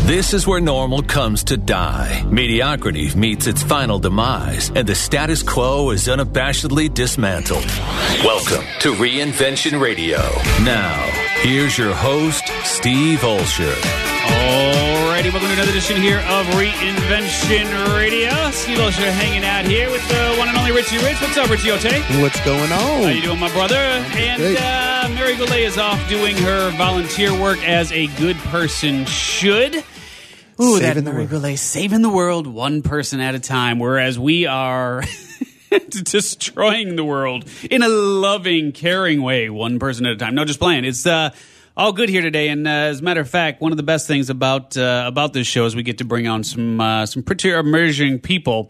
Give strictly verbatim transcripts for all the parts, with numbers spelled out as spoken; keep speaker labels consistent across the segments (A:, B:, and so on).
A: This is where normal comes to die. Mediocrity meets its final demise, and the status quo is unabashedly dismantled. Welcome to Reinvention Radio. Now, here's your host, Steve Olsher.
B: Alrighty, welcome to another edition here of Reinvention Radio. Steve Olsher hanging out here with the one and only Richie Rich. What's up, Richie Ote?
C: What's going on?
B: How you doing, my brother? And uh, Mary Goulet is off doing her volunteer work as a good person should. Ooh, saving that Mary Goulet, saving the world one person at a time, whereas we are destroying the world in a loving, caring way, one person at a time. No, just playing. It's uh, all good here today, and uh, as a matter of fact, one of the best things about uh, about this show is we get to bring on some uh, some pretty emerging people,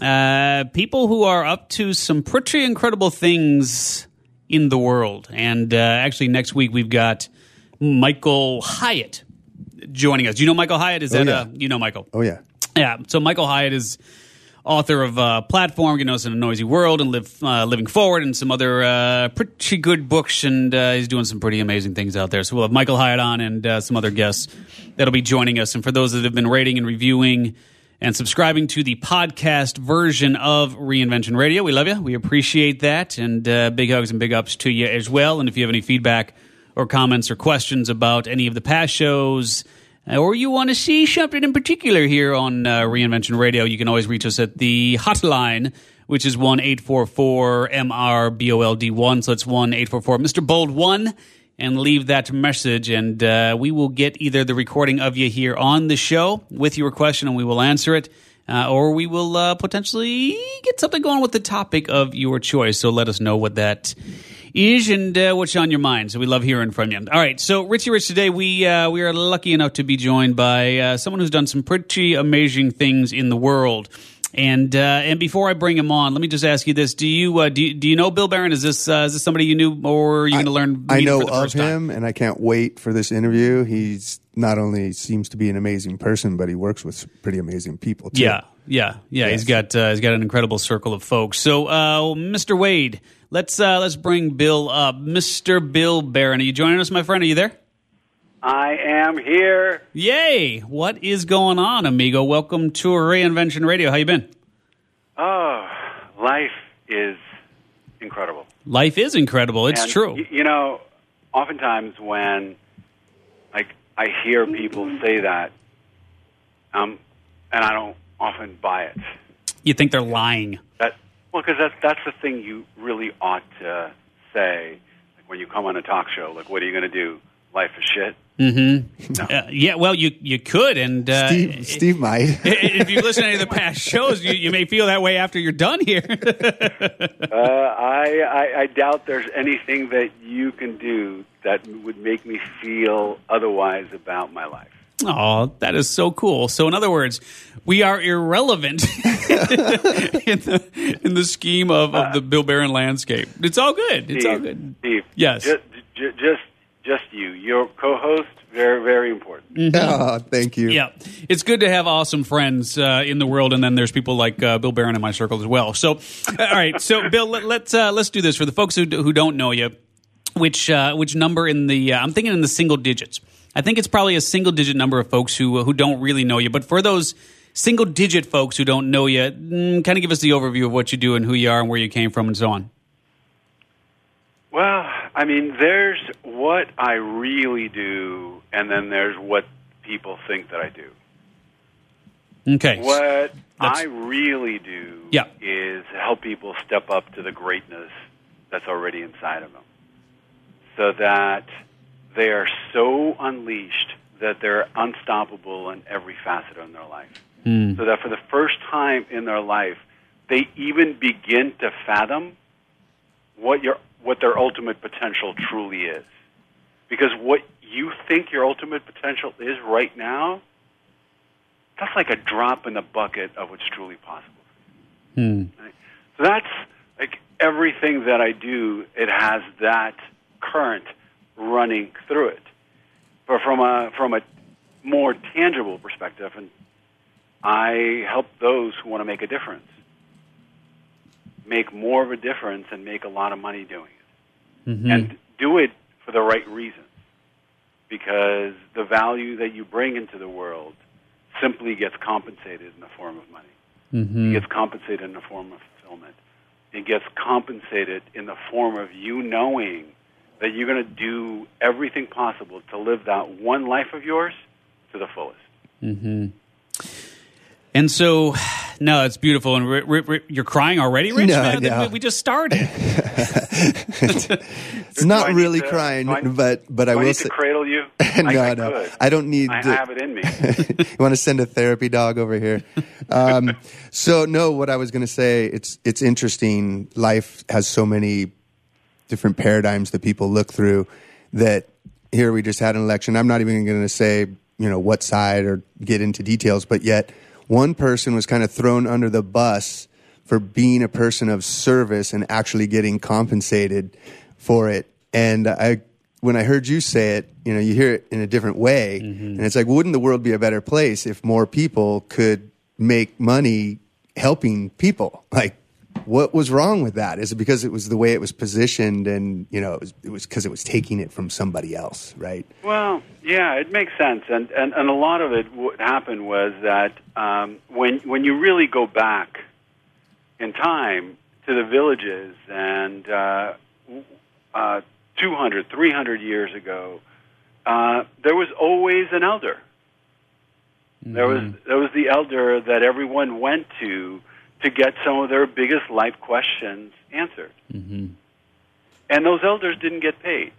B: uh, people who are up to some pretty incredible things in the world. And uh, actually, next week we've got Michael Hyatt joining us. Do you know Michael Hyatt? Is that
C: oh, yeah.
B: uh, you know Michael?
C: Oh yeah,
B: yeah. So Michael Hyatt is author of uh, Platform, Getting Us in a Noisy World, and Live uh, Living Forward, and some other uh, pretty good books. And uh, he's doing some pretty amazing things out there. So we'll have Michael Hyatt on and uh, some other guests that'll be joining us. And for those that have been rating and reviewing and subscribing to the podcast version of Reinvention Radio, we love you. We appreciate that, and uh, big hugs and big ups to you as well. And if you have any feedback or comments or questions about any of the past shows, or you want to see something in particular here on uh, Reinvention Radio, you can always reach us at the hotline, which is one eight four four M R B O L D one. So it's one eight four four Mister Bold one, and leave that message, and uh, we will get either the recording of you here on the show with your question, and we will answer it, uh, or we will uh, potentially get something going with the topic of your choice. So let us know what that is and uh, what's on your mind. So we love hearing from you. All right, so Richie Rich, today we uh, we are lucky enough to be joined by uh, someone who's done some pretty amazing things in the world. And uh, and before I bring him on, let me just ask you this: Do you uh, do you, do you know Bill Barron? Is this uh, is this somebody you knew, or are you going to learn?
C: I know
B: for the
C: of
B: first
C: him,
B: time?
C: And I can't wait for this interview. He's not only seems to be an amazing person, but he works with pretty amazing people too.
B: Yeah, yeah, yeah.
C: Yes.
B: He's got uh, he's got an incredible circle of folks. So, uh, Mister Wade, let's uh, let's bring Bill up. Mister Bill Barron, are you joining us, my friend? Are you there?
D: I am here.
B: Yay! What is going on, amigo? Welcome to Reinvention Radio. How you been?
D: Oh, life is incredible.
B: Life is incredible. It's
D: and,
B: true.
D: y- You know, oftentimes when like I hear people say that, um, and I don't often buy it.
B: You think they're lying?
D: That well, because that's that's the thing you really ought to say. Like when you come on a talk show, like, what are you going to do? Life is shit.
B: Mm-hmm.
D: No.
B: Uh, yeah, well, you you could, and uh,
C: Steve, Steve might.
B: if you listen to any of the past shows, you, you may feel that way after you're done here.
D: uh, I, I I doubt there's anything that you can do that would make me feel otherwise about my life.
B: Oh, that is so cool. So, in other words, we are irrelevant in the in the scheme of, of the Bill Barron landscape. It's all good. It's
D: Steve,
B: all good.
D: Steve,
B: Yes.
D: Just, just, just you. Your co-host, very, very important.
B: Mm-hmm.
C: Oh, thank you.
B: Yeah, it's good to have awesome friends uh, in the world, and then there's people like uh, Bill Barron in my circle as well. So, all right, so Bill, let, let's uh, let's do this for the folks who who don't know you. Which uh, which number in the? Uh, I'm thinking in the single digits. I think it's probably a single digit number of folks who who don't really know you. But for those single digit folks who don't know you, mm, kind of give us the overview of what you do and who you are and where you came from and so on.
D: Well, I mean, there's what I really do, and then there's what people think that I do.
B: Okay.
D: What
B: That's-
D: I really do
B: Yeah.
D: is help people step up to the greatness that's already inside of them, so that they are so unleashed that they're unstoppable in every facet of their life.
B: Mm.
D: So that for the first time in their life, they even begin to fathom what your what their ultimate potential truly is. Because what you think your ultimate potential is right now, that's like a drop in the bucket of what's truly possible.
B: Mm.
D: Right? So that's like everything that I do, it has that current running through it. But from a from a more tangible perspective, and I help those who want to make a difference make more of a difference and make a lot of money doing it.
B: Mm-hmm.
D: And do it for the right reasons. because the value that you bring into the world simply gets compensated in the form of money.
B: Mm-hmm.
D: It gets compensated in the form of fulfillment. It gets compensated in the form of you knowing that you're going to do everything possible to live that one life of yours to the fullest.
B: Mm-hmm. And so, no, it's beautiful. And r- r- r- you're crying already, Rich?
C: No,
B: Man,
C: no.
B: We just started.
C: It's not
D: Do I
C: really
D: need to-
C: crying,
D: do I-
C: but but I
D: Do I
C: will
D: need
C: say
D: to cradle you?
C: no,
D: I, I
C: no,
D: could.
C: I don't need.
D: I
C: to,
D: have it in me.
C: You want to send a therapy dog over here? Um, so no, what I was going to say, it's it's interesting. Life has so many different paradigms that people look through. That here we just had an election. I'm not even going to say you know what side or get into details, but yet one person was kind of thrown under the bus for being a person of service and actually getting compensated for it. And I, when I heard you say it, you know, you hear it in a different way, mm-hmm. and it's like, wouldn't the world be a better place if more people could make money helping people? Like, what was wrong with that? Is it because it was the way it was positioned, and you know, it was because it, it was taking it from somebody else, right?
D: Well, yeah, it makes sense, and and, and a lot of it. What happened was that um, when when you really go back in time to the villages and uh, uh, two hundred, three hundred years ago, uh, there was always an elder. Mm-hmm. There was there was the elder that everyone went to to get some of their biggest life questions answered.
B: Mm-hmm.
D: And those elders didn't get paid.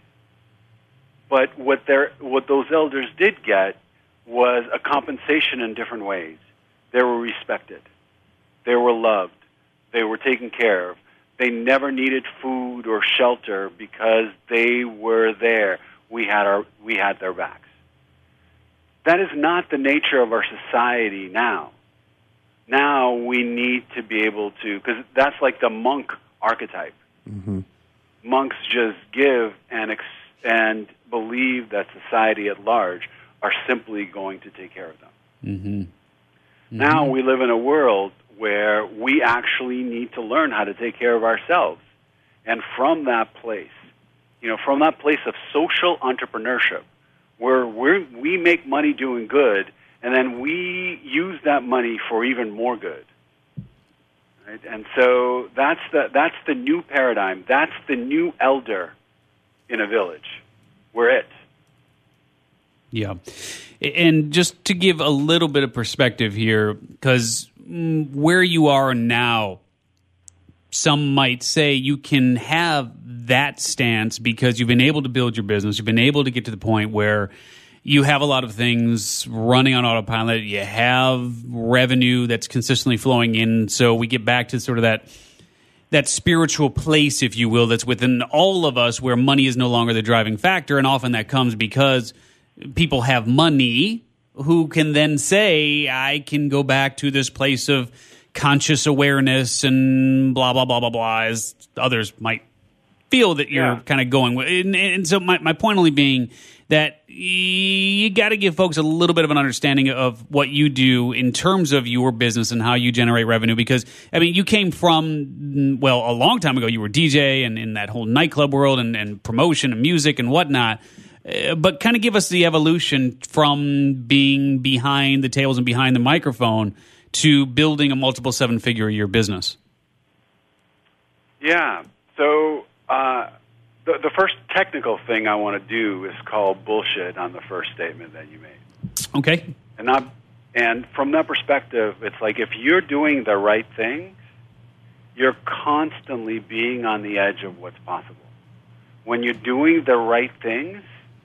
D: But what their what those elders did get was a compensation in different ways. They were respected. They were loved. They were taken care of. They never needed food or shelter because they were there. We had our we had their backs. That is not the nature of our society now. Now we need to be able to, because that's like the monk archetype.
C: Mm-hmm.
D: Monks just give and ex- and believe that society at large are simply going to take care of them.
B: Mm-hmm. Mm-hmm.
D: Now we live in a world where we actually need to learn how to take care of ourselves. And from that place, you know, from that place of social entrepreneurship, where we're, we make money doing good, and then we use that money for even more good. Right? And so that's the that's the new paradigm. That's the new elder in a village. We're it.
B: Yeah. And just to give a little bit of perspective here, because where you are now, some might say you can have that stance because you've been able to build your business. You've been able to get to the point where you have a lot of things running on autopilot. You have revenue that's consistently flowing in. So we get back to sort of that that spiritual place, if you will, that's within all of us where money is no longer the driving factor. And often that comes because people have money who can then say, I can go back to this place of conscious awareness and blah, blah, blah, blah, blah, as others might feel that you're
D: Yeah.
B: kind of going with. And, and so my, my point only being that you got to give folks a little bit of an understanding of what you do in terms of your business and how you generate revenue. Because, I mean, you came from, well, a long time ago, you were D J and in that whole nightclub world and, and promotion and music and whatnot. Uh, but kind of give us the evolution from being behind the tables and behind the microphone to building a multiple seven-figure a year business.
D: Yeah. So uh, the, the first technical thing I want to do is call bullshit on the first statement that you made.
B: Okay.
D: And not, and from that perspective, it's like if you're doing the right things, you're constantly being on the edge of what's possible. When you're doing the right things,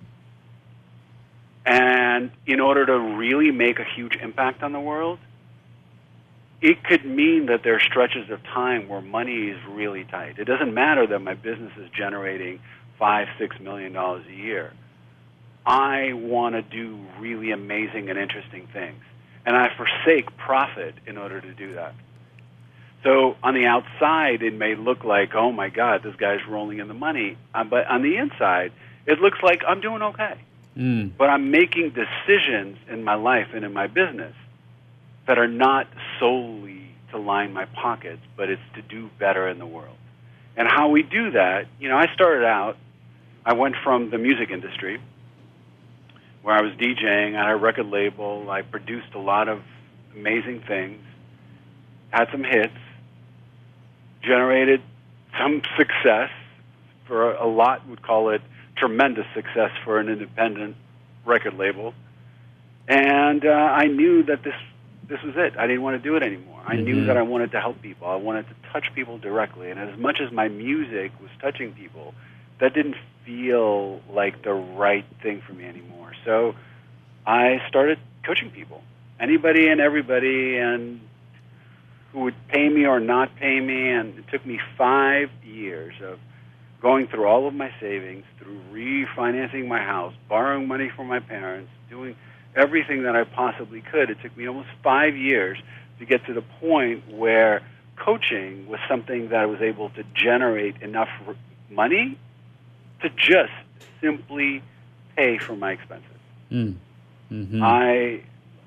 D: and in order to really make a huge impact on the world, it could mean that there are stretches of time where money is really tight. It doesn't matter that my business is generating five, six million dollars a year. I want to do really amazing and interesting things, and I forsake profit in order to do that. So on the outside, it may look like, oh my God, this guy's rolling in the money, uh, but on the inside, it looks like I'm doing okay.
B: Mm.
D: But I'm making decisions in my life and in my business that are not solely to line my pockets, but it's to do better in the world. And how we do that, you know, I started out, I went from the music industry, where I was DJing. I had a record label. I produced a lot of amazing things, had some hits, generated some success. For a, a lot would call it tremendous success for an independent record label. And uh, I knew that this this was it. I didn't want to do it anymore. I mm-hmm. knew that I wanted to help people. I wanted to touch people directly. And as much as my music was touching people, that didn't feel like the right thing for me anymore. So I started coaching people, anybody and everybody, and who would pay me or not pay me. And it took me five years of going through all of my savings, through refinancing my house, borrowing money from my parents, doing everything that I possibly could. It took me almost five years to get to the point where coaching was something that I was able to generate enough money to just simply pay for my expenses.
B: Mm. Mm-hmm.
D: I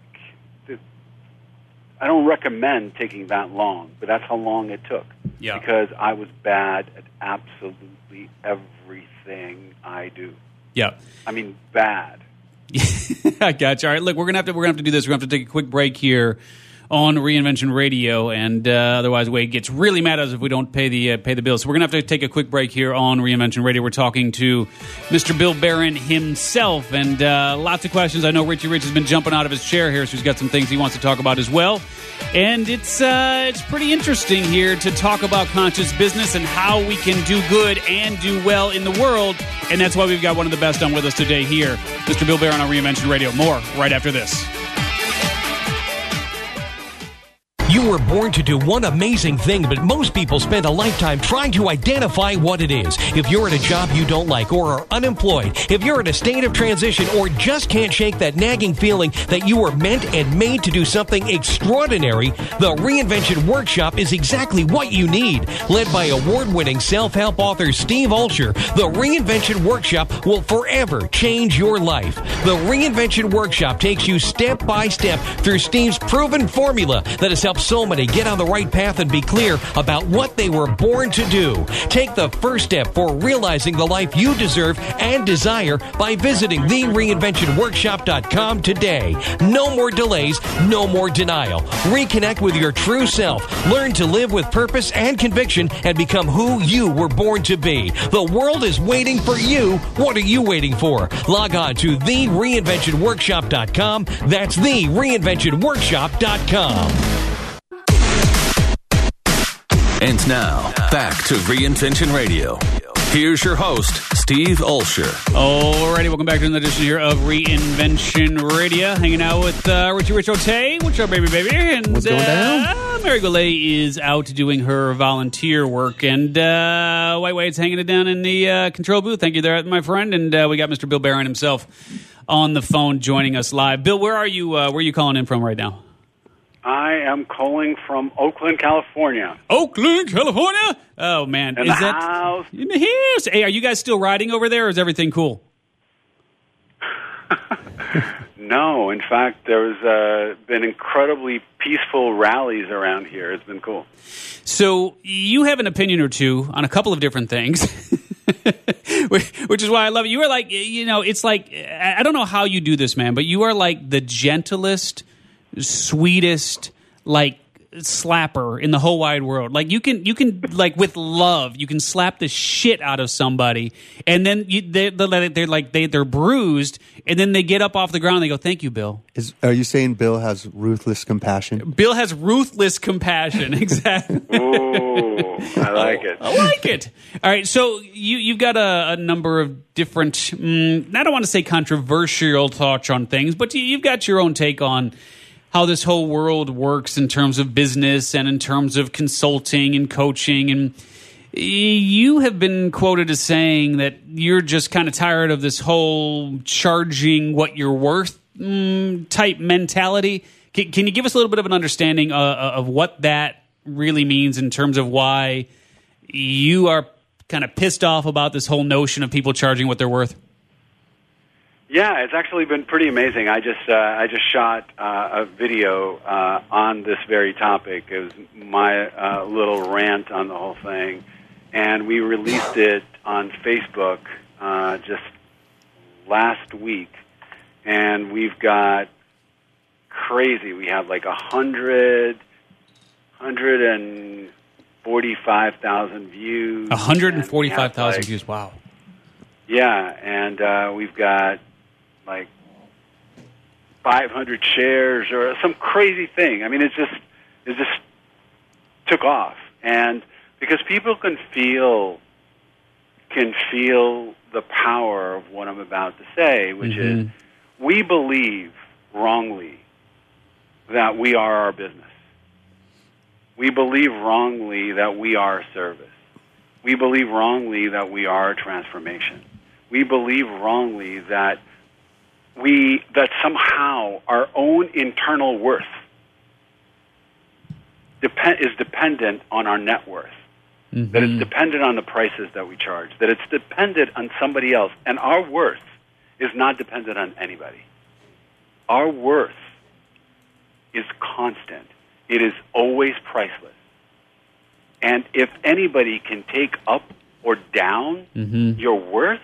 D: I don't recommend taking that long, but that's how long it took.
B: Yeah.
D: Because I was bad at absolutely everything I do.
B: Yeah.
D: I mean, bad.
B: I got you. All right, look, we're gonna have to we're gonna have to do this. We're gonna have to take a quick break here on Reinvention Radio, and uh, otherwise Wade gets really mad at us if we don't pay the uh, pay the bills. So we're gonna have to take a quick break here on Reinvention Radio. We're talking to Mister Bill Barron himself, and uh, lots of questions. I know Richie Rich has been jumping out of his chair here, so he's got some things he wants to talk about as well. And it's uh, it's pretty interesting here to talk about conscious business and how we can do good and do well in the world. And that's why we've got one of the best on with us today here, Mister Bill Barron on Reinvention Radio. More right after this.
E: You were born to do one amazing thing, but most people spend a lifetime trying to identify what it is. If you're at a job you don't like or are unemployed, if you're in a state of transition or just can't shake that nagging feeling that you were meant and made to do something extraordinary, the Reinvention Workshop is exactly what you need. Led by award-winning self-help author Steve Olsher, the Reinvention Workshop will forever change your life. The Reinvention Workshop takes you step by step through Steve's proven formula that has helped so many get on the right path and be clear about what they were born to do. Take the first step for realizing the life you deserve and desire by visiting the reinvention workshop dot com today. No more delays, no more denial. Reconnect with your true self. Learn to live with purpose and conviction and become who you were born to be. The world is waiting for you. What are you waiting for? Log on to the reinvention workshop dot com. That's the reinvention workshop dot com.
A: And now, back to Reinvention Radio. Here's your host, Steve Olsher.
B: Alrighty, welcome back to another edition here of Reinvention Radio. Hanging out with uh, Richie Rich Ote. What's up, baby, baby? And,
C: What's going down?
B: Uh, Mary Goulet is out doing her volunteer work, and uh, White White's hanging it down in the uh, control booth. Thank you there, my friend. And uh, we got Mister Bill Barron himself on the phone joining us live. Bill, where are you? Uh, where are you calling in from right now?
D: I am calling from Oakland, California.
B: Oakland, California? Oh, man.
D: In
B: is
D: the
B: that
D: house.
B: In the house. Hey, are you guys still riding over there, or is everything cool?
D: No. In fact, there's uh, been incredibly peaceful rallies around here. It's been cool.
B: So you have an opinion or two on a couple of different things, which is why I love it. You are like, you know, it's like, I don't know how you do this, man, but you are like the gentlest, sweetest, like, slapper in the whole wide world. Like, you can, you can, like, with love, you can slap the shit out of somebody, and then you, they, they're, they're like, they, they're bruised, and then they get up off the ground and they go, "Thank you, Bill."
C: Is, are you saying Bill has ruthless compassion?
B: Bill has ruthless compassion. Exactly.
D: Ooh, I like it.
B: I like it. All right, so you, you've got a, a number of different, mm, I don't want to say controversial thoughts on things, but you, you've got your own take on how this whole world works in terms of business and in terms of consulting and coaching. And you have been quoted as saying that you're just kind of tired of this whole charging what you're worth mm, type mentality. Can, can you give us a little bit of an understanding uh, of what that really means in terms of why you are kind of pissed off about this whole notion of people charging what they're worth?
D: Yeah, it's actually been pretty amazing. I just uh, I just shot uh, a video uh, on this very topic. It was my uh, little rant on the whole thing, and we released it on Facebook uh, just last week. and we've got crazy. We have like a hundred, hundred and forty-five thousand views.
B: one hundred forty-five thousand
D: like,
B: views. Wow.
D: Yeah, and uh, we've got like five hundred shares or some crazy thing. I mean, it's just it just took off, and because people can feel can feel the power of what I'm about to say, which mm-hmm. is we believe wrongly that we are our business. We believe wrongly that we are a service. We believe wrongly that we are a transformation. We believe wrongly that we that somehow our own internal worth depend, is dependent on our net worth. Mm-hmm. That it's dependent on the prices that we charge. That it's dependent on somebody else. And our worth is not dependent on anybody. Our worth is constant. It is always priceless. And if anybody can take up or down mm-hmm. your worth,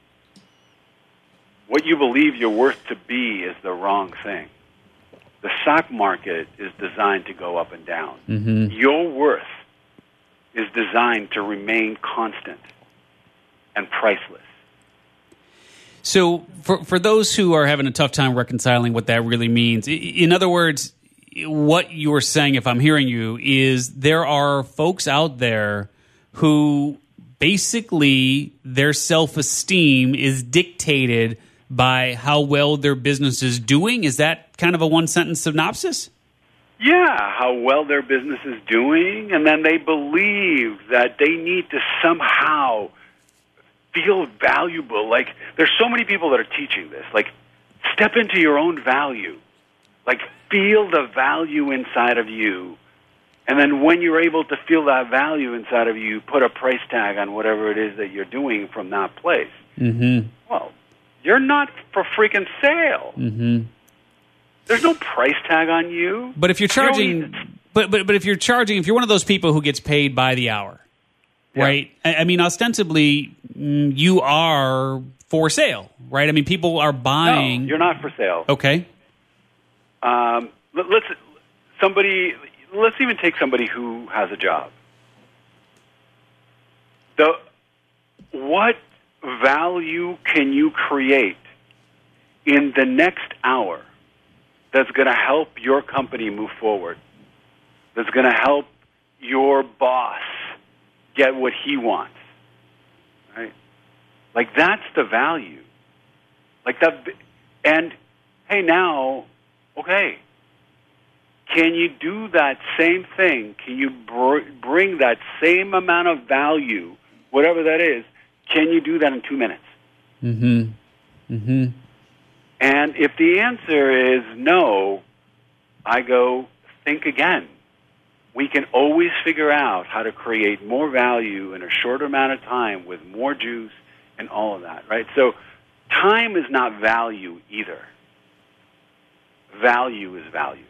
D: what you believe you're worth to be is the wrong thing. The stock market is designed to go up and down. Mm-hmm. Your worth is designed to remain constant and priceless.
B: So for for those who are having a tough time reconciling what that really means, in other words, what you're saying, if I'm hearing you, is there are folks out there who basically their self-esteem is dictated by how well their business is doing? Is that kind of a one-sentence synopsis?
D: Yeah, how well their business is doing, and then they believe that they need to somehow feel valuable. Like, there's so many people that are teaching this. Like, step into your own value. Like, feel the value inside of you. And then when you're able to feel that value inside of you, put a price tag on whatever it is that you're doing from that place. Mm-hmm. Well, you're not for freaking sale. Mm-hmm. There's no price tag on you.
B: But if you're charging,
D: you
B: but, but but if you're charging, if you're one of those people who gets paid by the hour, yeah. right? I, I mean, ostensibly, you are for sale, right? I mean, people are buying.
D: No, you're not for sale.
B: Okay.
D: Um, let, let's somebody. Let's even take somebody who has a job. The what value can you create in the next hour that's going to help your company move forward, that's going to help your boss get what he wants, right? Like, that's the value. Like that, and hey, now, okay, can you do that same thing? Can you br- bring that same amount of value, whatever that is, can you do that in two minutes? Mm-hmm. Mm-hmm. And if the answer is no, I go, think again. We can always figure out how to create more value in a shorter amount of time with more juice and all of that, right? So time is not value either. Value is value.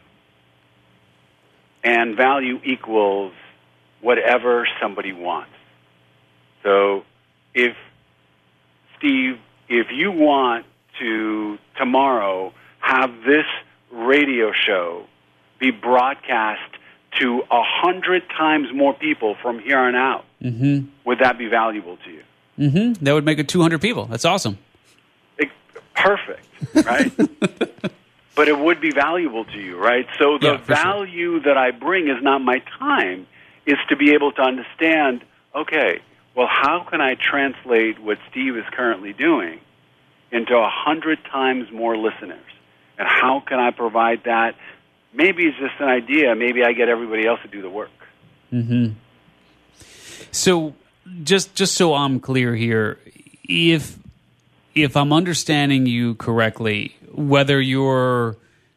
D: And value equals whatever somebody wants. So if, Steve, if you want to tomorrow have this radio show be broadcast to a hundred times more people from here on out, mm-hmm. would that be valuable to you?
B: Mm-hmm. That would make it two hundred people. That's awesome.
D: It, perfect, right? But it would be valuable to you, right? So the yeah, value sure. that I bring is not my time, is to be able to understand, okay, well, how can I translate what Steve is currently doing into a hundred times more listeners? And how can I provide that? Maybe it's just an idea. Maybe I get everybody else to do the work.
B: Mm-hmm. So just just so I'm clear here, if if I'm understanding you correctly, whether you're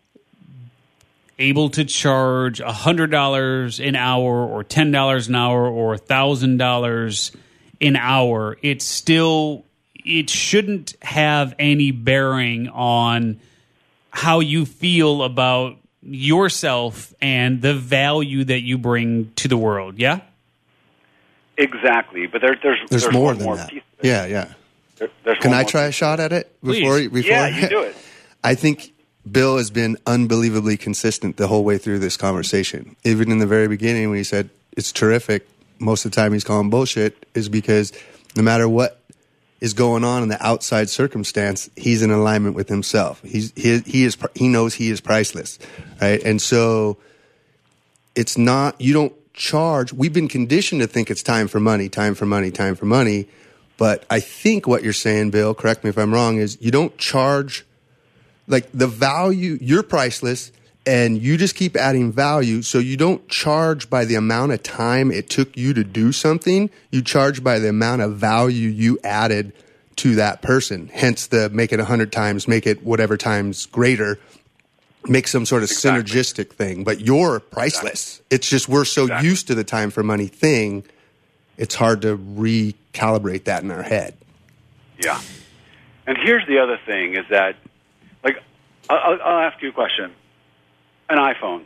B: able to charge one hundred dollars an hour or ten dollars an hour or one thousand dollars an hour, it's still, it shouldn't have any bearing on how you feel about yourself and the value that you bring to the world, yeah?
D: Exactly, but there, there's,
C: there's,
D: there's
C: more
D: one
C: than
D: more
C: that.
D: piece.
C: Yeah, yeah.
D: There, there's
C: Can I
D: more
C: try
D: piece.
C: a shot at it before?
B: Please.
C: before
D: Yeah, you do it.
C: I think Bill has been unbelievably consistent the whole way through this conversation. Even in the very beginning when he said it's terrific, most of the time he's calling bullshit, is because no matter what is going on in the outside circumstance, he's in alignment with himself. He's he, he is he knows he is priceless, right? And so it's not, you don't charge. We've been conditioned to think it's time for money, time for money, time for money. But I think what you're saying, Bill, correct me if I'm wrong, is you don't charge, like the value, you're priceless, and you just keep adding value. So you don't charge by the amount of time it took you to do something. You charge by the amount of value you added to that person. Hence the make it a hundred times, make it whatever times greater, make some sort of exactly. synergistic thing. But you're priceless. Exactly. It's just we're so exactly. used to the time for money thing, it's hard to recalibrate that in our head.
D: Yeah. And here's the other thing is that, like, I'll, I'll ask you a question. An iPhone.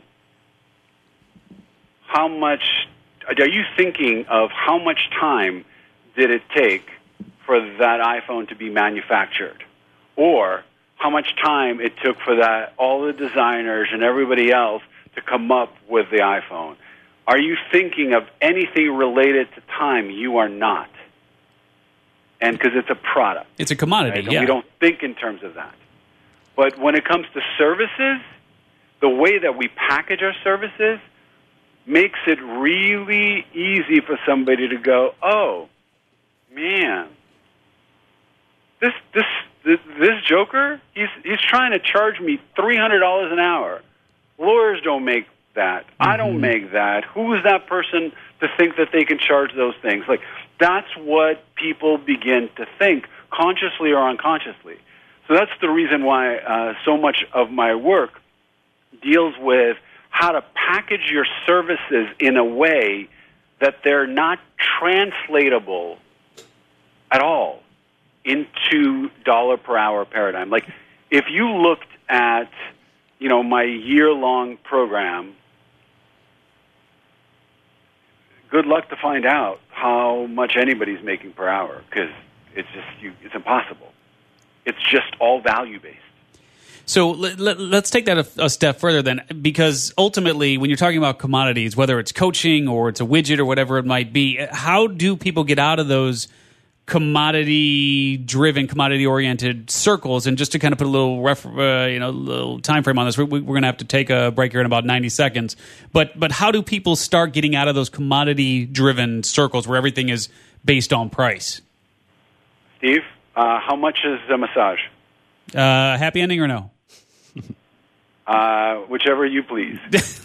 D: How much, are you thinking of how much time did it take for that iPhone to be manufactured? Or how much time it took for that, all the designers and everybody else to come up with the iPhone? Are you thinking of anything related to time? You are not. And because it's a product.
B: It's a commodity,
D: right?
B: yeah.
D: We don't think in terms of that. But when it comes to services, the way that we package our services makes it really easy for somebody to go, oh, man, this this this, this joker, he's he's trying to charge me three hundred dollars an hour. Lawyers don't make that. Mm-hmm. I don't make that. Who is that person to think that they can charge those things? Like, that's what people begin to think, consciously or unconsciously. So that's the reason why uh, so much of my work deals with how to package your services in a way that they're not translatable at all into dollar per hour paradigm. Like, if you looked at, you know, my year-long program, good luck to find out how much anybody's making per hour, because it's just you, it's impossible. It's just all value-based.
B: So let, let, let's take that a, a step further then, because ultimately when you're talking about commodities, whether it's coaching or it's a widget or whatever it might be, how do people get out of those commodity-driven, commodity-oriented circles? And just to kind of put a little, ref, uh, you know, little time frame on this, we, we're going to have to take a break here in about ninety seconds. But but how do people start getting out of those commodity-driven circles where everything is based on price?
D: Steve, uh, how much is a massage?
B: Uh, happy ending or no?
D: Uh, whichever you please.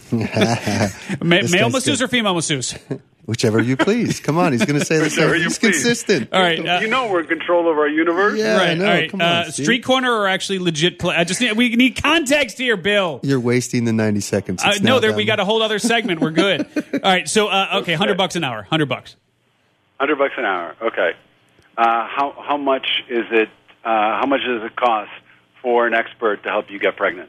B: Ma- male masseuse or female masseuse?
C: Whichever you please. Come on, he's going to say the same. He's please. consistent.
B: All right, uh,
D: you know we're in control of our universe.
C: Yeah,
B: right.
C: I know.
B: All right.
C: Come on,
B: uh, street corner or actually legit play? I just need, we need context here, Bill.
C: You're wasting the ninety seconds.
B: Uh, no, there we got a whole other segment. We're good. All right. So uh, okay, hundred bucks an hour. Hundred bucks.
D: Hundred bucks an hour. Okay. Uh, how how much is it? Uh, how much does it cost for an expert to help you get pregnant?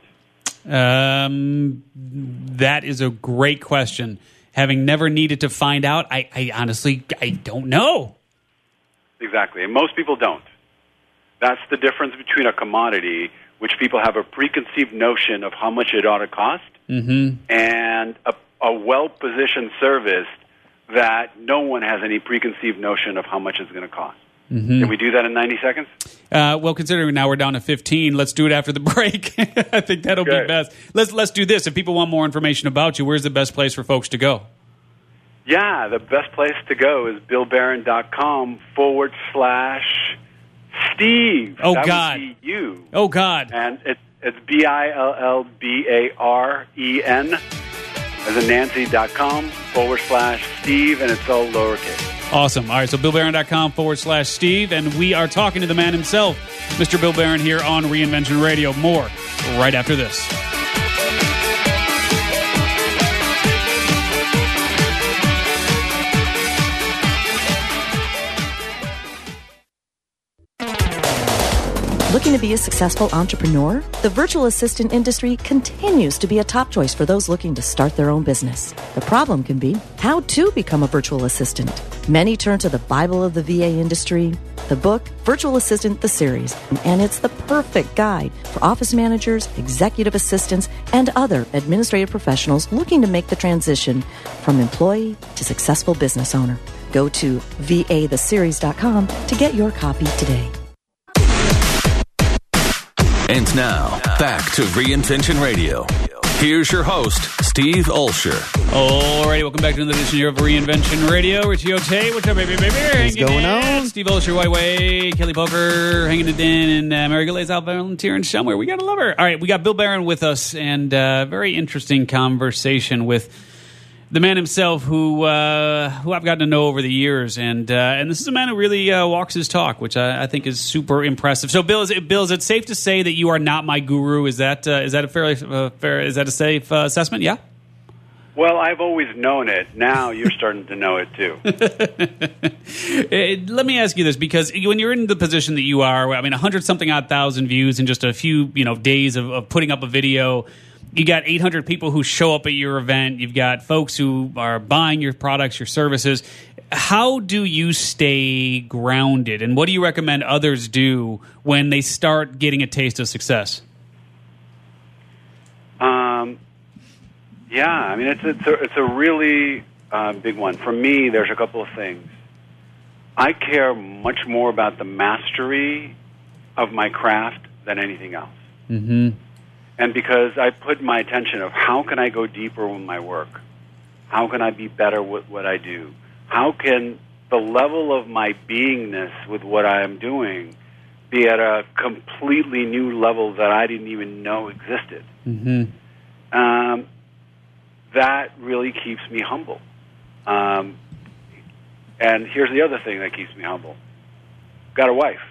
B: Um, that is a great question. Having never needed to find out, I, I honestly, I don't know.
D: Exactly, and most people don't. That's the difference between a commodity, which people have a preconceived notion of how much it ought to cost,
B: mm-hmm. and
D: a, a well-positioned service that no one has any preconceived notion of how much it's going to cost. Mm-hmm. Can we do that in ninety seconds?
B: Uh, well, considering now we're down to fifteen, let's do it after the break. I think that'll okay. be best. Let's let's do this. If people want more information about you, where's the best place for folks to go?
D: Yeah, the best place to go is billbarron.com forward slash Steve.
B: Oh,
D: that
B: God.
D: Would be you.
B: Oh, God.
D: And it's, it's B I L L B A R E N as in Nancy.com forward slash Steve, and it's all lowercase.
B: Awesome. All right, so billbarron.com forward slash Steve, and we are talking to the man himself, Mister Bill Barron, here on Reinvention Radio. More right after this.
F: Looking to be a successful entrepreneur? The virtual assistant industry continues to be a top choice for those looking to start their own business. The problem can be how to become a virtual assistant. Many turn to the Bible of the V A industry, The book, Virtual Assistant, the series, and it's the perfect guide for office managers, executive assistants, and other administrative professionals looking to make the transition from employee to successful business owner. Go to V A the series dot com to get your copy today.
A: And now, back to Reinvention Radio. Here's your host, Steve Olsher.
B: Alrighty, welcome back to another edition here of Reinvention Radio. Richie Ote, what's up, baby, baby?
C: What's going on?
B: Steve Olsher, White Way, Kelly Poker, hanging it in, and uh, Mary Gillette's out volunteering somewhere. We gotta love her. All right, we got Bill Barron with us, and uh, very interesting conversation with the man himself, who uh, who I've gotten to know over the years, and uh, and this is a man who really uh, walks his talk, which I, I think is super impressive. So, Bill, is it, Bill, is it safe to say that you are not my guru? Is that uh, is that a fairly uh, fair? Is that a safe uh, assessment? Yeah.
D: Well, I've always known it. Now you're starting to know it too.
B: Let me ask you this, because when you're in the position that you are, I mean, a hundred something odd thousand views in just a few you know days of, of putting up a video. You got eight hundred people who show up at your event. You've got folks who are buying your products, your services. How do you stay grounded, and what do you recommend others do when they start getting a taste of success?
D: Um, yeah, I mean, it's, it's, a, it's a really uh, big one. For me, there's a couple of things. I care much more about the mastery of my craft than anything else.
B: Mm-hmm.
D: And because I put my attention of how can I go deeper with my work? How can I be better with what I do? How can the level of my beingness with what I am doing be at a completely new level that I didn't even know existed?
B: Mm-hmm.
D: Um, that really keeps me humble. Um, and here's the other thing that keeps me humble. Got a wife.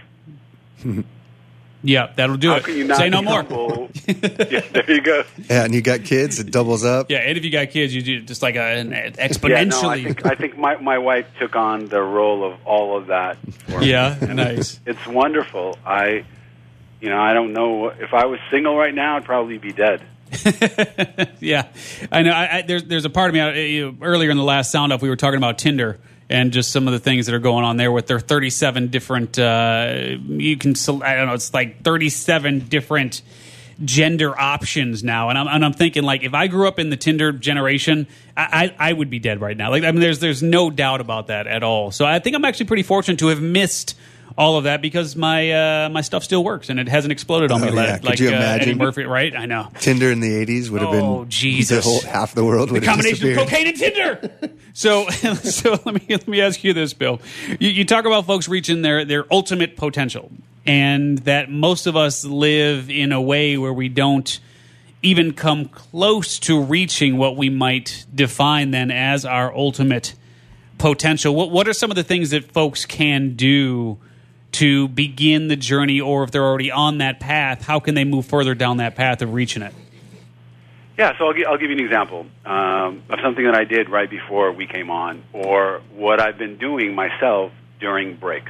B: Yeah, that'll do
D: How
B: it.
D: can you not
B: Say no
D: be
B: more.
D: humble? Yeah, there you go.
C: Yeah, and you got kids, it doubles up.
B: Yeah, and if you got kids, you do just like a, an exponentially.
D: Yeah, no, I think, I think my, my wife took on the role of all of that for me.
B: Yeah, nice.
D: It's wonderful. I, you know, I don't know. If I was single right now, I'd probably be dead.
B: Yeah, I know. I, I, there's there's a part of me, I, you know, earlier in the last sound off, we were talking about Tinder and just some of the things that are going on there with their thirty-seven different, uh, you can, I don't know, it's like thirty-seven different gender options now. And I'm, and I'm thinking, like, if I grew up in the Tinder generation, I, I, I would be dead right now. Like, I mean, there's there's no doubt about that at all. So I think I'm actually pretty fortunate to have missed all of that, because my uh, my stuff still works and it hasn't exploded on
C: Oh,
B: me
C: yeah.
B: like,
C: Could
B: like
C: you
B: uh,
C: imagine?
B: Eddie Murphy, right? I know.
C: Tinder in the eighties would have
B: Oh,
C: been
B: Jesus.
C: the whole half the world would
B: The
C: have
B: combination of
C: disappeared.
B: cocaine and Tinder. so, so let me let me ask you this, Bill. You, you talk about folks reaching their their ultimate potential, and that most of us live in a way where we don't even come close to reaching what we might define then as our ultimate potential. What what are some of the things that folks can do to begin the journey, or if they're already on that path, how can they move further down that path of reaching it?
D: Yeah, so I'll, gi- I'll give you an example um, of something that I did right before we came on, or what I've been doing myself during breaks.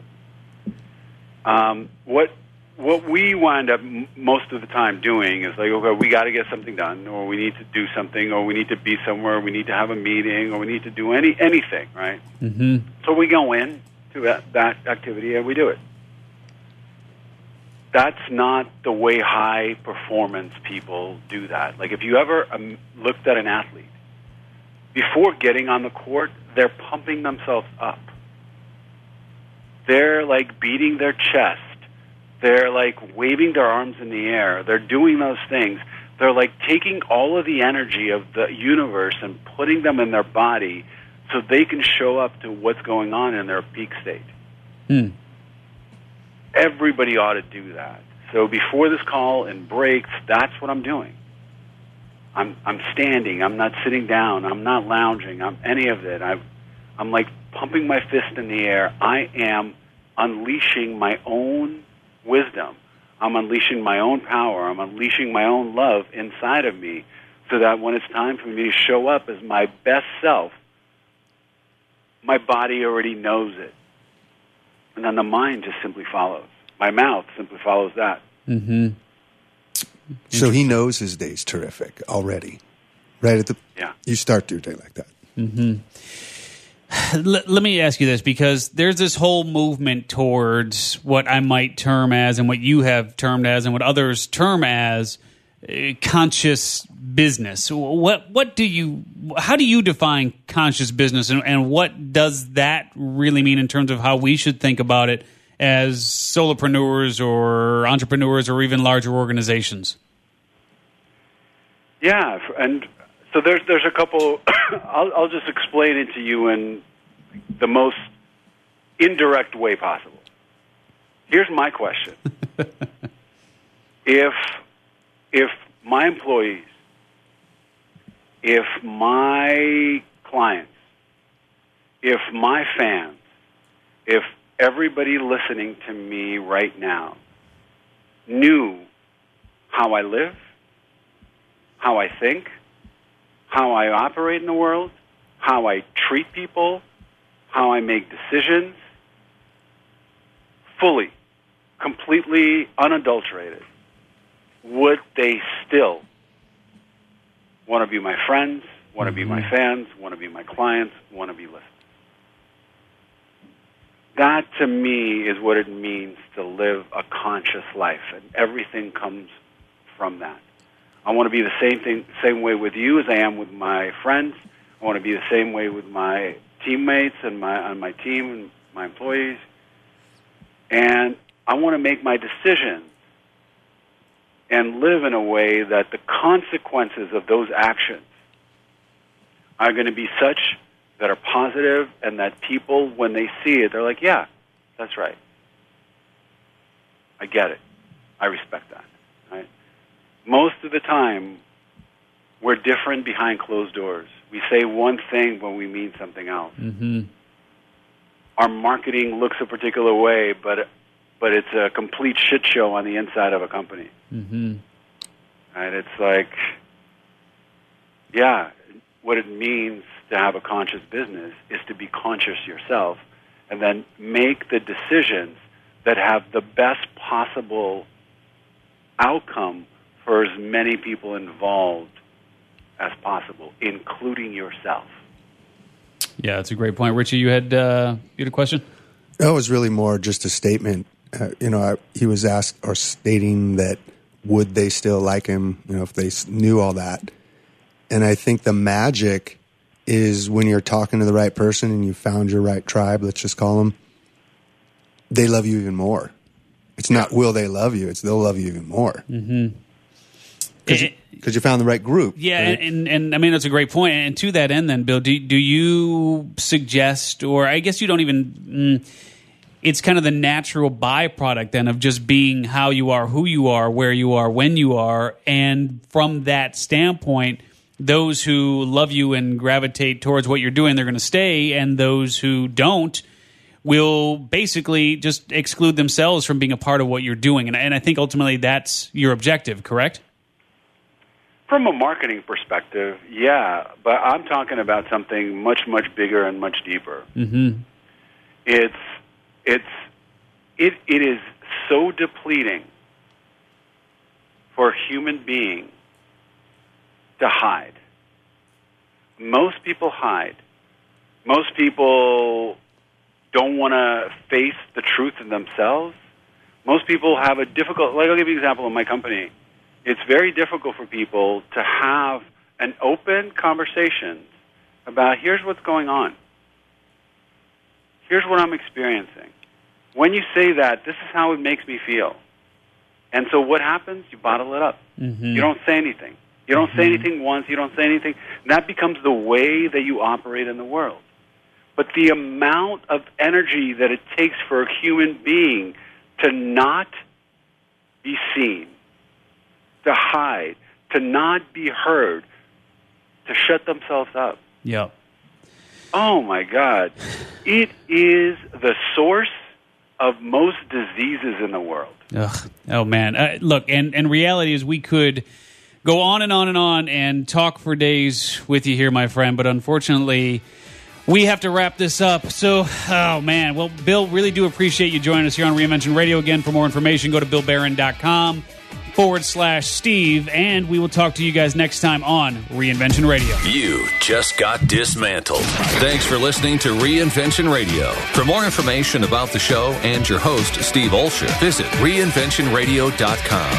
D: Um, what what we wind up m- most of the time doing is like, okay, we got to get something done, or we need to do something, or we need to be somewhere, we need to have a meeting, or we need to do any anything, right?
B: Mm-hmm.
D: So we go in to that, that activity and we do it. That's not the way high performance people do that. Like, if you ever um, looked at an athlete, before getting on the court, they're pumping themselves up. They're like beating their chest. They're like waving their arms in the air. They're doing those things. They're like taking all of the energy of the universe and putting them in their body so they can show up to what's going on in their peak state.
B: Hmm.
D: Everybody ought to do that. So before this call and breaks, that's what I'm doing. I'm I'm standing. I'm not sitting down. I'm not lounging. I'm any of it. I'm I'm like pumping my fist in the air. I am unleashing my own wisdom. I'm unleashing my own power. I'm unleashing my own love inside of me, so that when it's time for me to show up as my best self, my body already knows it. And then the mind just simply follows. My mouth simply follows that.
B: Mm-hmm.
C: So he knows his day's terrific already. Right at the
D: Yeah.
C: you start your day like that.
B: Mm-hmm. Let, let me ask you this, because there's this whole movement towards what I might term as, and what you have termed as, and what others term as uh, conscious business. What what do you? How do you define conscious business, and, and what does that really mean in terms of how we should think about it as solopreneurs or entrepreneurs or even larger organizations?
D: Yeah, and so there's there's a couple. I'll, I'll just explain it to you in the most indirect way possible. Here's my question: if if my employees, if my clients, if my fans, if everybody listening to me right now knew how I live, how I think, how I operate in the world, how I treat people, how I make decisions, fully, completely unadulterated, would they still want to be my friends, want to be my fans, want to be my clients, want to be listeners? That, to me, is what it means to live a conscious life, and everything comes from that. I want to be the same thing, same way with you as I am with my friends. I want to be the same way with my teammates and my on my team and my employees. And I want to make my decisions and live in a way that the consequences of those actions are going to be such that are positive, and that people, when they see it, they're like, yeah, that's right. I get it. I respect that. Right? Most of the time, we're different behind closed doors. We say one thing when we mean something else.
B: Mm-hmm.
D: Our marketing looks a particular way, but but it's a complete shit show on the inside of a company.
B: Mm-hmm.
D: Right? It's like, yeah, what it means to have a conscious business is to be conscious yourself, and then make the decisions that have the best possible outcome for as many people involved as possible, including yourself.
B: Yeah, that's a great point. Richie, you had uh, you had a question?
C: That was really more just a statement. Uh, you know, I, he was asked or stating that would they still like him, you know, if they knew all that. And I think the magic is when you're talking to the right person and you found your right tribe, let's just call them, they love you even more. It's not will they love you, it's they'll love you even more.
B: Mm-hmm.
C: Because you, you found the right group.
B: Yeah,
C: right?
B: and, and, and I mean, that's a great point. And to that end then, Bill, do, do you suggest, or I guess you don't even, mm, it's kind of the natural byproduct then of just being how you are, who you are, where you are, when you are, and from that standpoint, those who love you and gravitate towards what you're doing, they're going to stay, and those who don't will basically just exclude themselves from being a part of what you're doing. And, and I think ultimately that's your objective, correct?
D: From a marketing perspective, yeah, but I'm talking about something much, much bigger and much deeper.
B: Mm-hmm.
D: It's it's it it is so depleting for a human being to hide. Most people hide. Most people don't want to face the truth in themselves. Most people have a difficult, like I'll give you an example of my company. It's very difficult for people to have an open conversation about here's what's going on. Here's what I'm experiencing. When you say that, this is how it makes me feel. And so what happens? You bottle it up.
B: Mm-hmm.
D: You don't say anything. You don't
B: mm-hmm.
D: say anything once. You don't say anything. And that becomes the way that you operate in the world. But the amount of energy that it takes for a human being to not be seen, to hide, to not be heard, to shut themselves up.
B: Yep.
D: Oh, my God. It is the source of most diseases in the world.
B: Ugh. Oh, man. Uh, look, and, and reality is we could go on and on and on and talk for days with you here, my friend, but unfortunately we have to wrap this up. So, oh, man. Well, Bill, really do appreciate you joining us here on Reinvention Radio. Again, for more information, go to bill barron dot com. forward slash Steve, and we will talk to you guys next time on Reinvention Radio.
A: You just got dismantled. Thanks for listening to Reinvention Radio. For more information about the show and your host, Steve Olsher, visit reinvention radio dot com.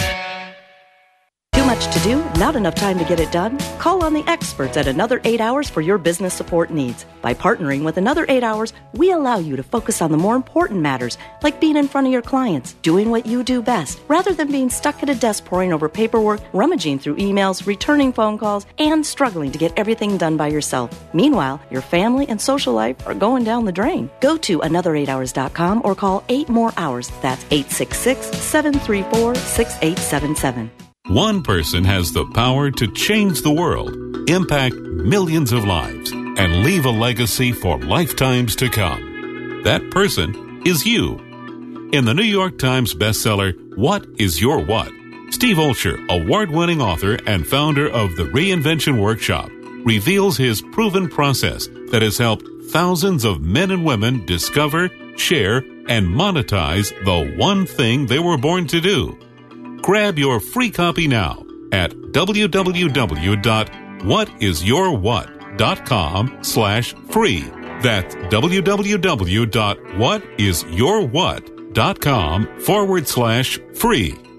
F: Too much to do? Not enough time to get it done? Call on the experts at Another eight hours for your business support needs. By partnering with Another eight hours, we allow you to focus on the more important matters, like being in front of your clients, doing what you do best, rather than being stuck at a desk poring over paperwork, rummaging through emails, returning phone calls, and struggling to get everything done by yourself. Meanwhile, your family and social life are going down the drain. Go to another eight hours dot com or call eight more hours. That's eight six six, seven three four, six eight seven seven.
G: One person has the power to change the world, impact millions of lives, and leave a legacy for lifetimes to come. That person is you. In the New York Times bestseller, What is Your What? Steve Olsher, award-winning author and founder of the Reinvention Workshop, reveals his proven process that has helped thousands of men and women discover, share, and monetize the one thing they were born to do. Grab your free copy now at w w w dot what is your what dot com slash free. That's w w w dot what is your what dot com forward slash free.